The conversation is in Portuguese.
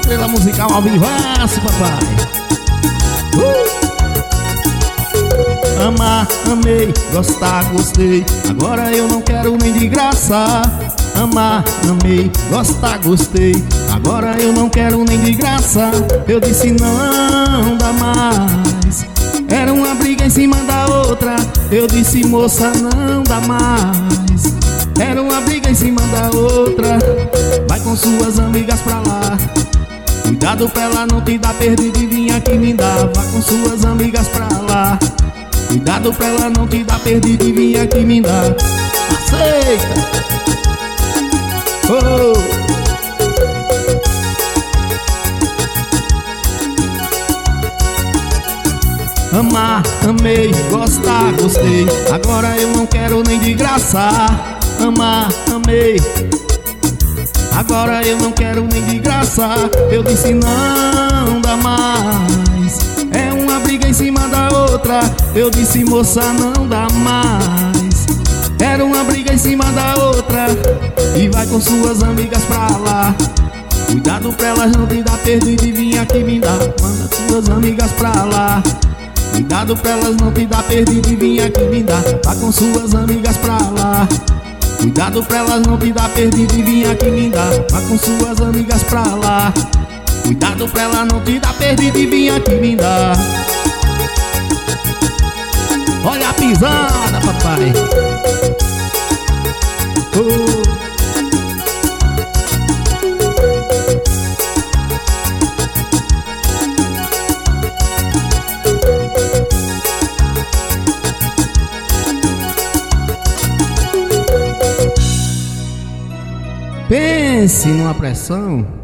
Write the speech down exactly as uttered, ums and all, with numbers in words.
Estrela musical ao vivaço, papai. uh! Amar, amei, gostar, gostei. Agora eu não quero nem de graça. Amar, amei, gostar, gostei. Agora eu não quero nem de graça. Eu disse não dá mais. Era uma briga em cima da outra. Eu disse moça, não dá mais. Era uma briga em cima da outra. Vai com suas amigas pra lá. Cuidado pra ela não te dar perdido e vir aqui me dar. Vai com suas amigas pra lá. Cuidado pra ela não te dar perdido e vir aqui me dar. Aceita! Oh! Amar, amei, gostar, gostei. Agora eu não quero nem de graça. Amar, amei. Agora eu não quero nem de graça. Eu disse não dá mais. É uma briga em cima da outra. Eu disse moça, não dá mais. Era uma briga em cima da outra. E vai com suas amigas pra lá. Cuidado pra elas não te dar perdido e vir aqui me dar. Manda suas amigas pra lá. Cuidado pra elas não te dar perdido e vir aqui me dar. Vai com suas amigas pra lá. Cuidado pra elas não te dar perdido e vir aqui me dar. Vai com suas amigas pra lá. Cuidado pra ela não te dar perdido e vir aqui me dar. Olha a pisada, papai. Oh. Pense numa pressão.